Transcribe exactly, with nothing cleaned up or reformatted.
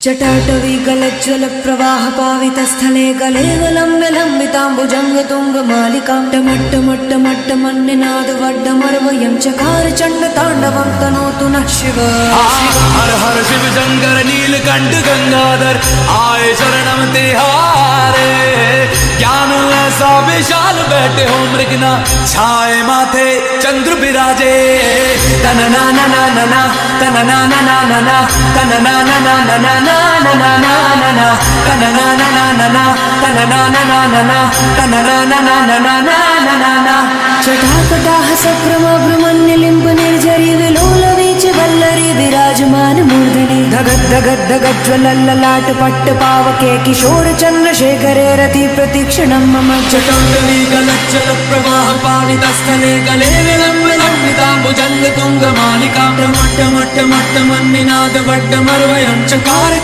जटाटवी गलज्ज्वल प्रवाह पावित स्थले गले लम्ब्य लम्बिताम्बुजंग तुंग मालिकां टमट्टमट्टमट्टमन्निनाद वड्डमर्वयं चकार चंड तांडवं तनोतु नः शिव। हर हर शिव शंकर नीलकंठ गंगाधर आए शरणम तिहारे। ज्ञान ऐसा विशाल बैठे हो मृगना छाए माथे चंद्र विराजे। तन ना ना ना ना ना तन ना ना ना ना ना तन ना ना ना ना ना ना ना ना ना ना तन ना ना ना ना ना तन ना ना ना ना ना तन ना ना ना ना ना ना ना ना। जटाकटाह सभ्रमभ्रमन्यलिम्ब निर्झरी विलोल वीच वल्लरी विराजमान मूर्धनि धगद धगद धगद ज्वलल्ललाट पट्ट पावके किशोर चंद्रशेखरे रति प्रतीक्षणं मम। जटाटवी गलज्जल प्रवाह पावित स्थले गले विलम्ब लम्बिताम्बुजंग तुंग मालिकां टमट्टमट्टमट्टमन्निनाद वड्डमर्वयं चकार।